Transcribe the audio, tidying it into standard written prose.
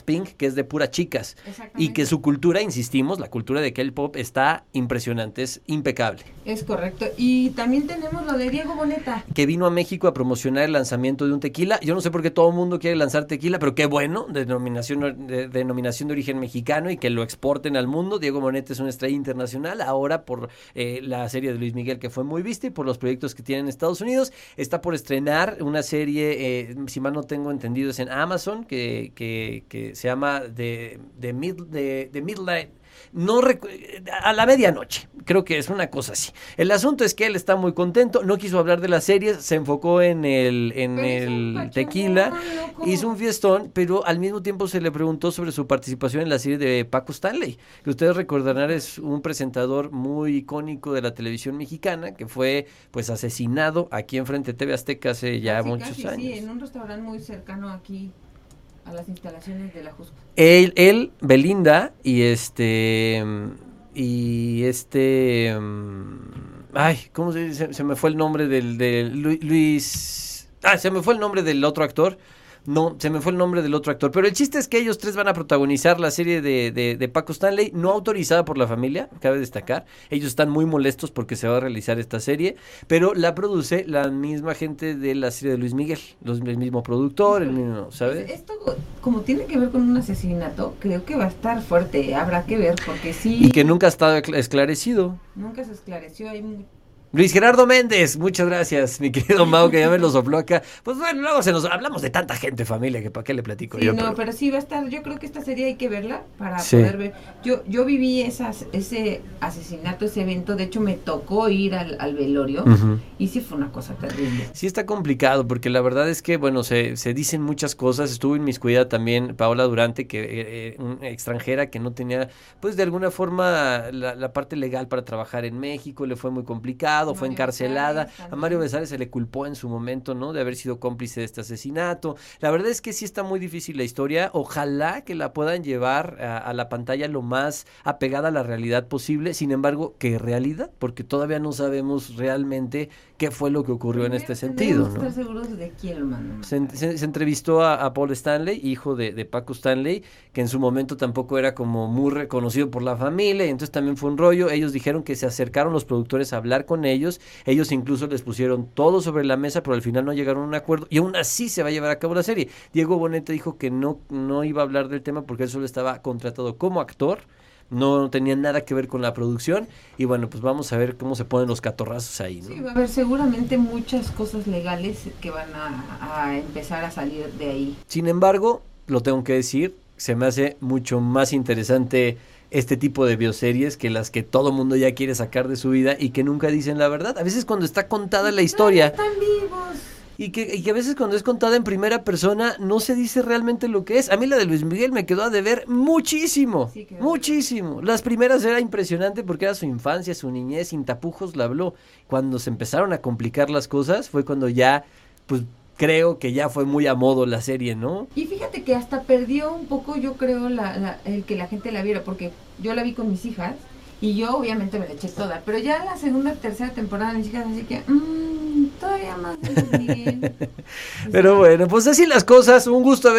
Blackpink, que es de pura chicas. Y que su cultura, insistimos, la cultura de K-pop está impresionante, es impecable. Es correcto. Y también tenemos lo de Diego Boneta, que vino a México a promocionar el lanzamiento de un tequila. Yo no sé por qué todo el mundo quiere lanzar tequila, pero qué bueno, denominación de origen mexicano y que lo exporten al mundo. Diego Boneta es una estrella internacional, ahora por la serie de Luis Miguel que fue muy vista y por los proyectos que tiene en Estados Unidos. Está por estrenar una serie, si mal no tengo entendido, es en Amazon, que se llama The Midnight. No a la medianoche, creo que es una cosa así. El asunto es que él está muy contento, no quiso hablar de las series, se enfocó en el tequila, hizo un fiestón, pero al mismo tiempo se le preguntó sobre su participación en la serie de Paco Stanley, que ustedes recordarán es un presentador muy icónico de la televisión mexicana, que fue pues asesinado aquí en frente de TV Azteca hace ya muchos años. Sí, en un restaurante muy cercano aquí a las instalaciones de la Jusco. Él, Belinda ay, ¿cómo se dice? Se me fue el nombre Luis. Se me fue el nombre del otro actor. No, se me fue el nombre del otro actor. Pero el chiste es que ellos tres van a protagonizar la serie de Paco Stanley, no autorizada por la familia, cabe destacar. Ellos están muy molestos porque se va a realizar esta serie, pero la produce la misma gente de la serie de Luis Miguel, el mismo productor, el mismo, ¿sabes? Esto, como tiene que ver con un asesinato, creo que va a estar fuerte, habrá que ver, porque sí. Y que nunca ha estado esclarecido. Nunca se esclareció, hay Luis Gerardo Méndez, muchas gracias, mi querido Mau, que ya me lo sopló acá. Pues bueno, luego hablamos de tanta gente, familia, que para qué le platico sí, yo. Pero sí va a estar, yo creo que esta serie hay que verla para poder ver. Yo viví ese asesinato, ese evento, de hecho me tocó ir al velorio, y sí fue una cosa terrible. Sí está complicado, porque la verdad es que, bueno, se dicen muchas cosas. Estuvo inmiscuida también Paola Durante, que una extranjera que no tenía, pues de alguna forma, la parte legal para trabajar en México, le fue muy complicado. Fue encarcelada. A Mario Besares se le culpó en su momento, ¿no? De haber sido cómplice de este asesinato. La verdad es que sí está muy difícil la historia. Ojalá que la puedan llevar a la pantalla lo más apegada a la realidad posible. Sin embargo, ¿qué realidad? Porque todavía no sabemos realmente qué fue lo que ocurrió en este sentido, ¿no? Estar seguros de quién lo mandó. Se entrevistó a Paul Stanley, hijo de Paco Stanley, que en su momento tampoco era como muy reconocido por la familia, y entonces también fue un rollo. Ellos dijeron que se acercaron los productores a hablar con ellos incluso les pusieron todo sobre la mesa, pero al final no llegaron a un acuerdo, y aún así se va a llevar a cabo la serie. Diego Boneta dijo que no iba a hablar del tema porque él solo estaba contratado como actor, no tenía nada que ver con la producción, y bueno, pues vamos a ver cómo se ponen los catorrazos ahí, ¿no? Sí, va a haber seguramente muchas cosas legales que van a empezar a salir de ahí. Sin embargo, lo tengo que decir, se me hace mucho más interesante este tipo de bioseries que las que todo mundo ya quiere sacar de su vida y que nunca dicen la verdad. A veces cuando está contada la historia... Están vivos. Y que a veces cuando es contada en primera persona no se dice realmente lo que es. A mí la de Luis Miguel me quedó a deber muchísimo, muchísimo. Las primeras era impresionante porque era su infancia, su niñez, sin tapujos la habló. Cuando se empezaron a complicar las cosas fue cuando ya, pues creo que ya fue muy a modo la serie, ¿no? Y fíjate que hasta perdió un poco, yo creo, el que la gente la viera, porque yo la vi con mis hijas y yo obviamente me la eché toda, pero ya en la segunda, tercera temporada mis hijas así que... todavía más de Luis Miguel. Pero bueno, pues así las cosas, un gusto